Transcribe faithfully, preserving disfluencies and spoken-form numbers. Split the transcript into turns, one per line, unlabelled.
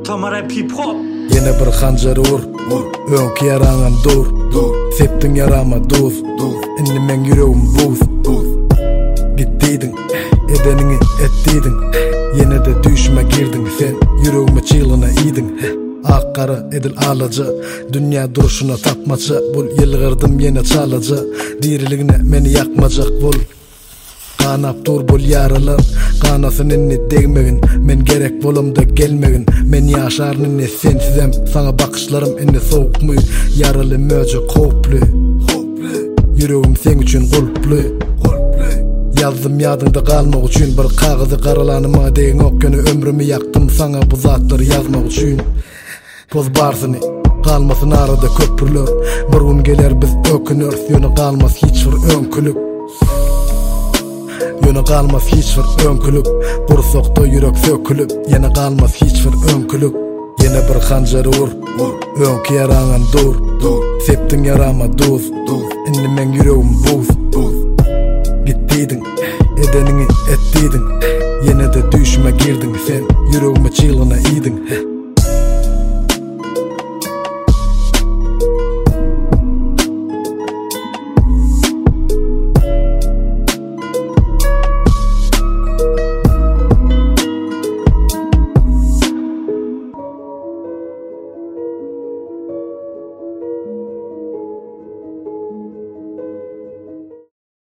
Tamaray hip hop.
Yine bir hanjar vur, öňki yaraňan dur, sepdiň yarama duz, indi men yüregim buz. Gitdiň, edeniňi etdiň, yine de düşme girdin sen, yüregime çygyna iýdiň. Akkara edil alaca, dünya duruşuna tapmaça, bul yılgırdım yine çalaca, diriligine meni yakmacak bul. Kanap dur bul yaralar, kanasın inni degmegin, men gerek bolumda gelmegin, men yaşarın inni sensizem, sana bakışlarım inni soğukmu, yaralı möce koplu, yüreğim sen üçün kulplu. Yazdım yadında kalmak üçün, bir kağıdı karalanıma deyin okyanı, ömrümü yaktım sana bu zatları yazmak üçün. Poz barsını, kalmasın arada köprülör, bir gün geler biz ökünür, yönü kalmaz hiç bir önkülük. Yönü kalmaz hiç bir önkülük, kursokta yürek sökülüp, yine kalmaz hiç bir önkülük. Yine bir hanjarı vur, öňki yaraňan dur, sepdiň yarama duz, indi men yüregim buz. Gitdiň, edeniňi etdiň, yine de düşme girdin sen, yüregime çygyna iýdiň.